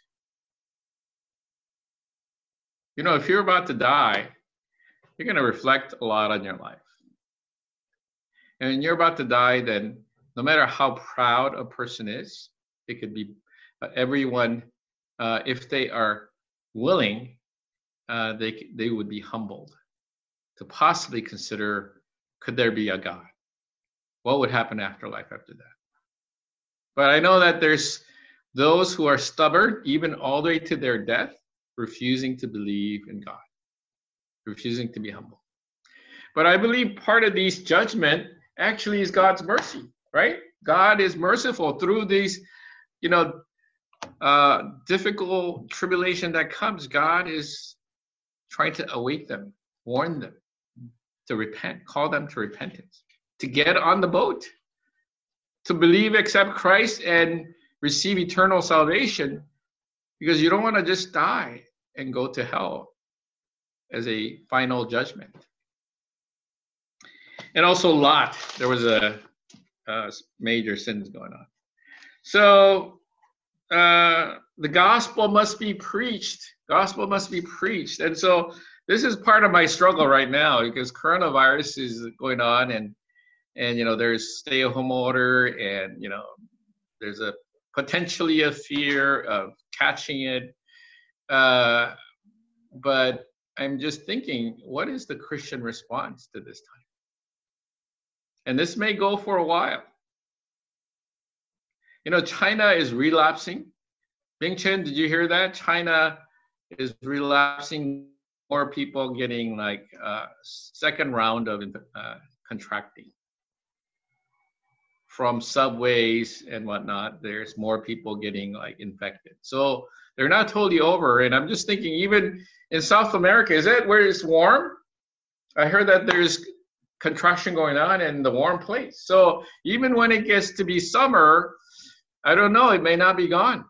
If you're about to die, you're going to reflect a lot on your life. And when you're about to die, then no matter how proud a person is, it could be everyone, if they are willing, they would be humbled to possibly consider, could there be a God? What would happen after life after that? But I know that there's those who are stubborn, even all the way to their death, refusing to believe in God, refusing to be humble. But I believe part of these judgment actually is God's mercy, right? God is merciful through these, difficult tribulation that comes. God is trying to await them, warn them to repent, call them to repentance, to get on the boat, to believe, accept Christ, and receive eternal salvation, because you don't want to just die and go to hell as a final judgment. And also Lot, there was a major sins going on. So the gospel must be preached. Gospel must be preached. And so this is part of my struggle right now because coronavirus is going on and there's stay-at-home order and there's a potentially a fear of catching it. But I'm just thinking, what is the Christian response to this time? And this may go for a while. China is relapsing. Bing Chen, did you hear that? China is relapsing. More people getting like second round of contracting. From subways and whatnot, there's more people getting like infected. So they're not totally over. And I'm just thinking, even in South America, is that where it's warm? I heard that there's contraction going on in the warm place. So even when it gets to be summer, I don't know, it may not be gone.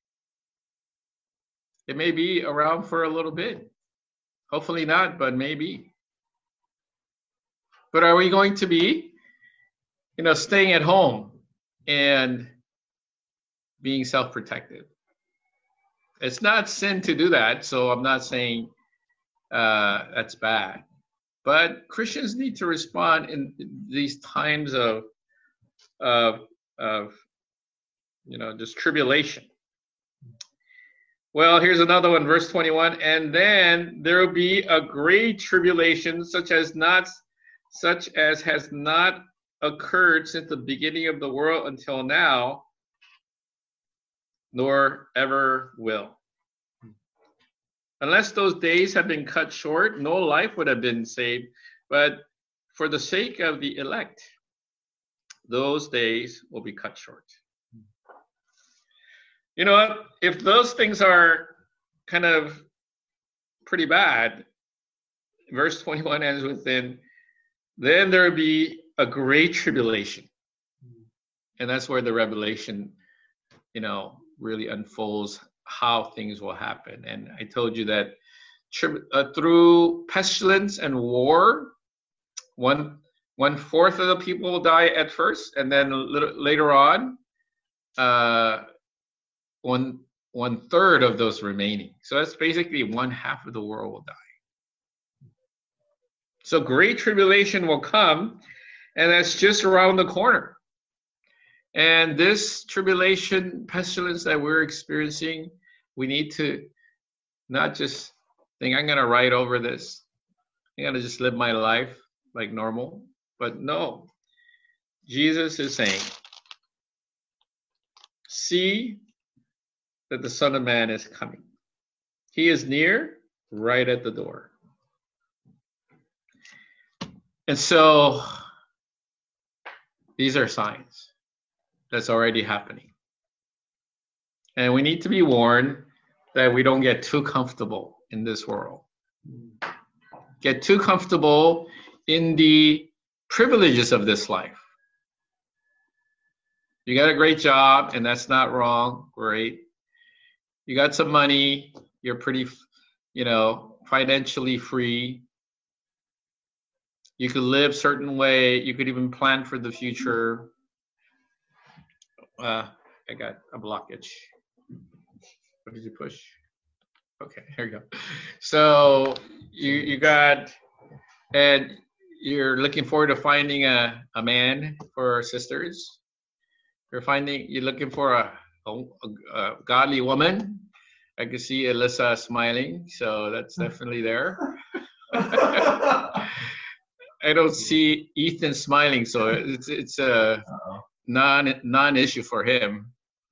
It may be around for a little bit. Hopefully not, but maybe. But are we going to be, staying at home and being self-protective? It's not sin to do that, so I'm not saying that's bad. But Christians need to respond in these times of just tribulation. Well, here's another one, verse 21. And then there will be a great tribulation, such as has not occurred since the beginning of the world until now, nor ever will. Unless those days have been cut short, no life would have been saved. But for the sake of the elect, those days will be cut short. You know what? If those things are kind of pretty bad, verse 21 ends with then there will be a great tribulation. And that's where the revelation, really unfolds how things will happen. And I told you that through pestilence and war, one fourth of the people will die at first, and then later on, one third of those remaining. So that's basically 1/2 of the world will die. So great tribulation will come, and that's just around the corner. And this tribulation, pestilence that we're experiencing, we need to not just think, I'm going to ride over this. I'm going to just live my life like normal. But no, Jesus is saying, see that the Son of Man is coming. He is near, right at the door. And so these are signs that's already happening. And we need to be warned that we don't get too comfortable in this world. Get too comfortable in the privileges of this life. You got a great job, and that's not wrong. Great. You got some money. You're pretty, financially free. You could live a certain way. You could even plan for the future. I got a blockage. What did you push? Okay, here we go. So you got, and you're looking forward to finding a man for sisters. You're looking for a godly woman. I can see Alyssa smiling, so that's definitely there. I don't see Ethan smiling, so it's a non-issue for him.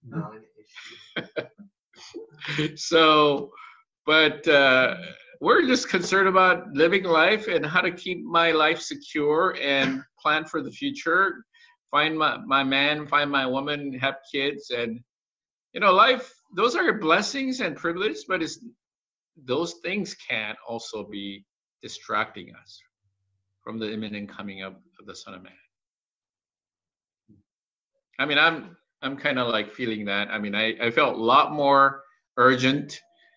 So, but we're just concerned about living life and how to keep my life secure and plan for the future. Find my man, find my woman, have kids, and life. Those are blessings and privilege, but those things can also be distracting us from the imminent coming of the Son of Man. I mean, I'm kind of like feeling that. I mean, I felt a lot more urgent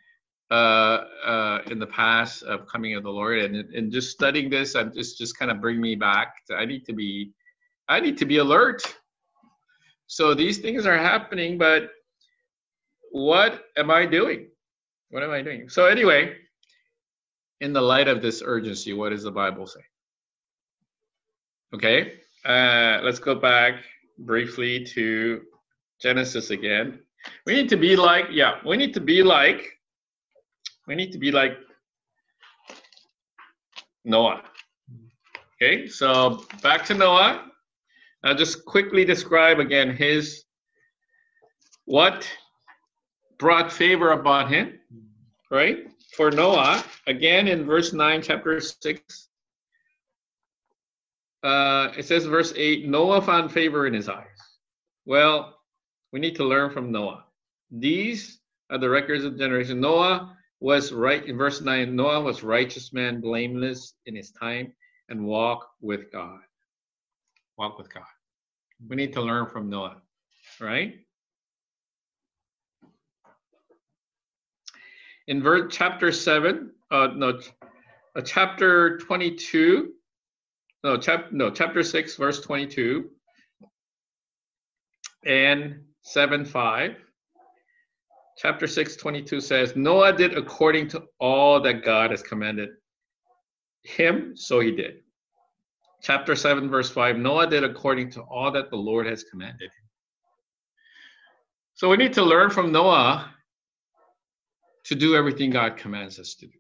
in the past of coming of the Lord, and just studying this, I'm just kind of bring me back to, I need to be alert. So these things are happening, but what am I doing? What am I doing? So anyway, in the light of this urgency, what does the Bible say? Okay, let's go back briefly to Genesis again. We need to be like Noah. Okay, so back to Noah. I'll just quickly describe again what brought favor upon him, right? For Noah, again in verse 9, chapter 6, it says verse 8, Noah found favor in his eyes. Well, we need to learn from Noah. These are the records of generation. Noah was right, in verse 9, Noah was righteous man, blameless in his time, and walk with God. Walk with God. We need to learn from Noah, right? In chapter 7, chapter 22, chapter 6, verse 22, and 7:5. Chapter 6, 22 says, Noah did according to all that God has commanded him, so he did. Chapter 7, verse 5, Noah did according to all that the Lord has commanded him. So we need to learn from Noah to do everything God commands us to do.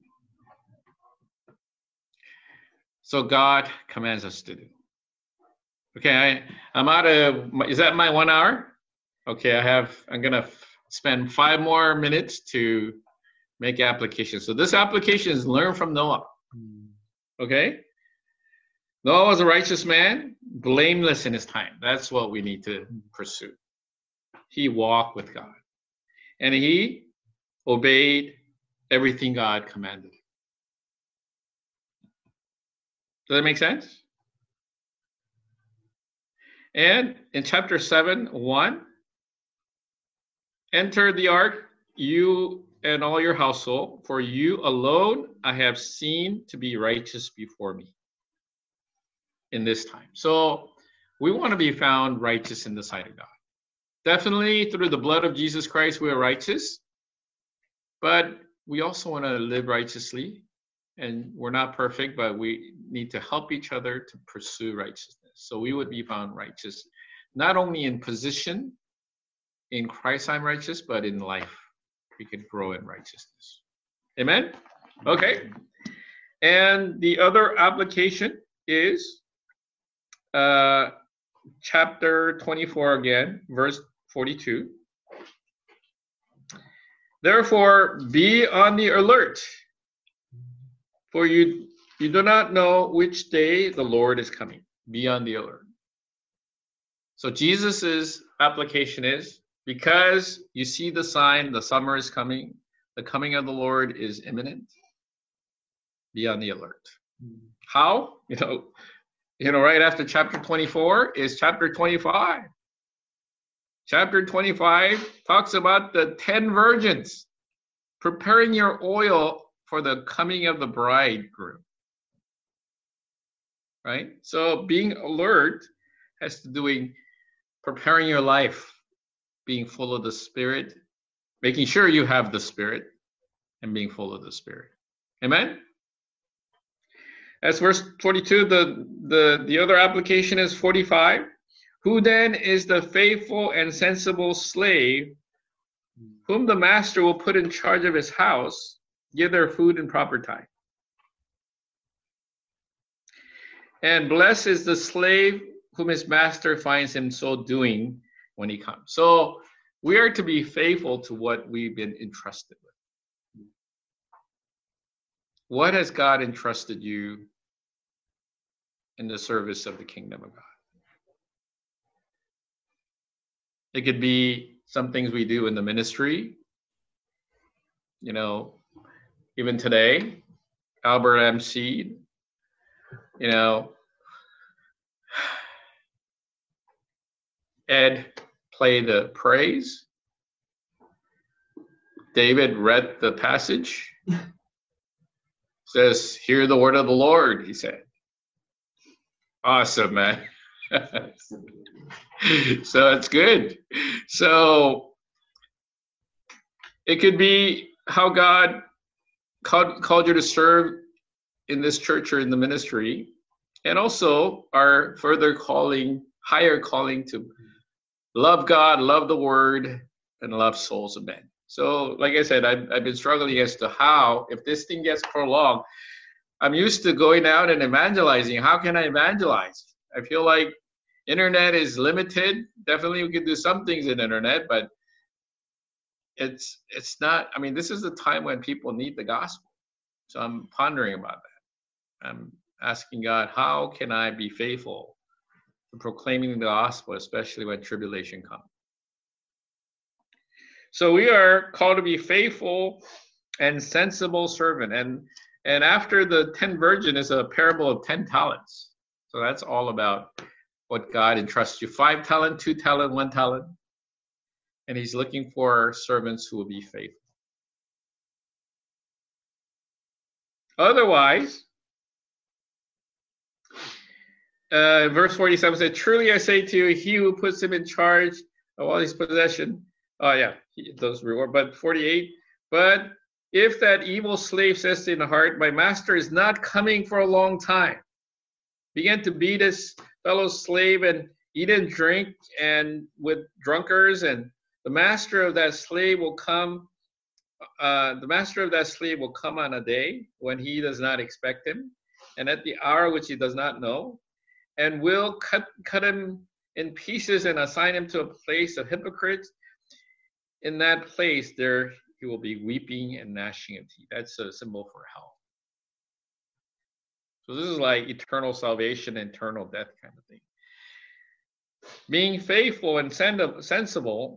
So God commands us to do. Okay, I'm out of, is that my 1 hour? Okay, I'm gonna spend 5 more minutes to make application. So this application is learn from Noah. Okay? Noah was a righteous man, blameless in his time. That's what we need to pursue. He walked with God. And he obeyed everything God commanded. Does that make sense? And in chapter 7:1, enter the ark, you and all your household, for you alone I have seen to be righteous before me in this time. So we want to be found righteous in the sight of God. Definitely through the blood of Jesus Christ, we are righteous, but we also want to live righteously. And we're not perfect, but we need to help each other to pursue righteousness. So we would be found righteous, not only in position, in Christ I'm righteous, but in life, we could grow in righteousness. Amen? Okay. And the other application is chapter 24 again, verse 42. Therefore, be on the alert, for you do not know which day the Lord is coming. Be on the alert. So Jesus's application is, because you see the sign, the summer is coming, the coming of the Lord is imminent, be on the alert. How? You know, right after chapter 24 is chapter 25. Chapter 25 talks about the 10 virgins preparing your oil for the coming of the bridegroom. Right? So being alert has to do with preparing your life, being full of the Spirit, making sure you have the Spirit, and being full of the Spirit. Amen? As verse 42, the other application is 45. Who then is the faithful and sensible slave whom the master will put in charge of his house, give their food in proper time? And blessed is the slave whom his master finds him so doing when he comes. So we are to be faithful to what we've been entrusted with. What has God entrusted you in the service of the kingdom of God? It could be some things we do in the ministry. You know, even today, Albert emceed. You know, Ed played the praise. David read the passage. Says, hear the word of the Lord, he said. Awesome, man. So it's good. So It could be how God called you to serve in this church or in the ministry, and also our further calling, higher calling to love God, love the Word, and love souls of men. So, like I said, I've been struggling as to how, if this thing gets prolonged, I'm used to going out and evangelizing. How can I evangelize? I feel like internet is limited. Definitely we can do some things in internet, but it's not, I mean, this is the time when people need the gospel. So I'm pondering about that. I'm asking God, how can I be faithful to proclaiming the gospel, especially when tribulation comes? So we are called to be faithful and sensible servant. And after the 10 virgin is a parable of 10 talents. So that's all about what God entrusts you. 5 talent, 2 talent, 1 talent. And he's looking for servants who will be faithful. Otherwise, verse 47 said, truly I say to you, he who puts him in charge of all his possession, those reward. But 48, but if that evil slave says in the heart, my master is not coming for a long time, began to beat his fellow slave and eat and drink and with drunkards, and the master of that slave will come. The master of that slave will come on a day when he does not expect him, and at the hour which he does not know, and will cut him in pieces and assign him to a place of hypocrites. In that place, there he will be weeping and gnashing of teeth. That's a symbol for hell. So this is like eternal salvation, eternal death kind of thing. Being faithful and sensible,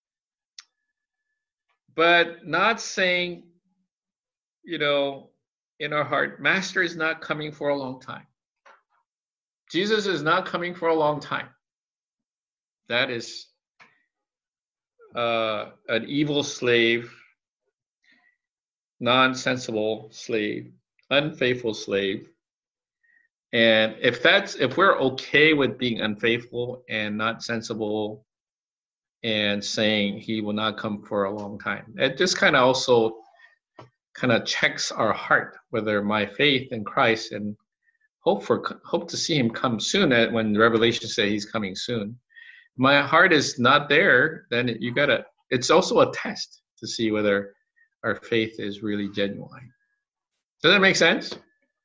but not saying, in our heart, Master is not coming for a long time. Jesus is not coming for a long time. That is an evil slave, non-sensible slave, unfaithful slave. And if we're okay with being unfaithful and not sensible and saying he will not come for a long time, it just kind of also checks our heart, whether my faith in Christ and hope to see him come soon. When Revelation says he's coming soon, my heart is not there, then it's also a test to see whether our faith is really genuine. Does that make sense?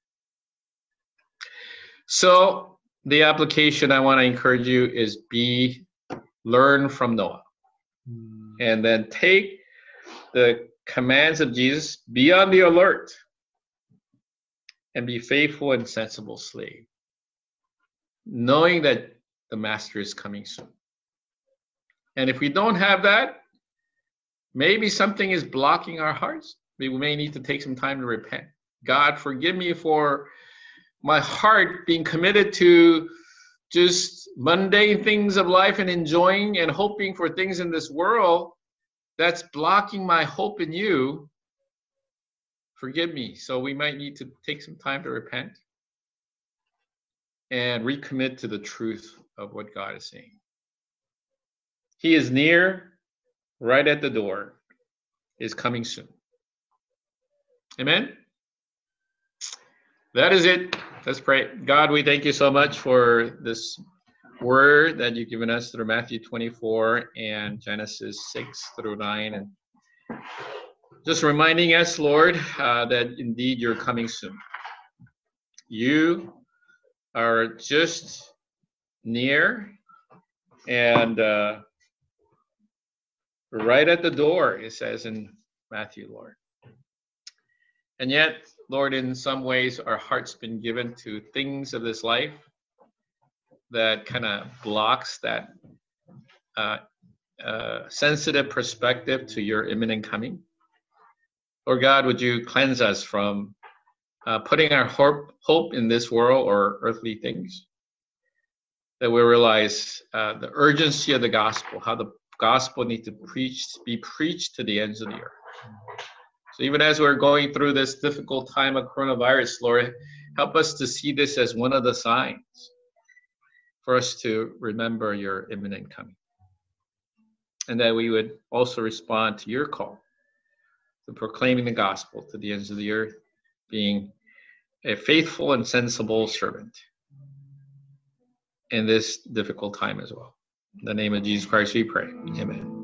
So the application I want to encourage you is learn from Noah. And then take the commands of Jesus, be on the alert, and be faithful and sensible slave, knowing that the master is coming soon. And if we don't have that, maybe something is blocking our hearts. We may need to take some time to repent. God, forgive me for my heart being committed to just mundane things of life and enjoying and hoping for things in this world that's blocking my hope in you. Forgive me. So we might need to take some time to repent and recommit to the truth of what God is saying. He is near, right at the door, is coming soon. Amen? That is it. Let's pray. God, we thank you so much for this word that you've given us through Matthew 24 and Genesis 6 through 9. And just reminding us, Lord, that indeed you're coming soon. You are just near and right at the door, it says in Matthew, Lord. And yet, Lord, in some ways, our heart's been given to things of this life that kind of blocks that sensitive perspective to your imminent coming. Lord God, would you cleanse us from putting our hope in this world or earthly things, that we realize the urgency of the gospel, how the gospel needs to be preached to the ends of the earth. So even as we're going through this difficult time of coronavirus, Lord, help us to see this as one of the signs for us to remember your imminent coming. And that we would also respond to your call to proclaiming the gospel to the ends of the earth, being a faithful and sensible servant in this difficult time as well. In the name of Jesus Christ we pray. Amen.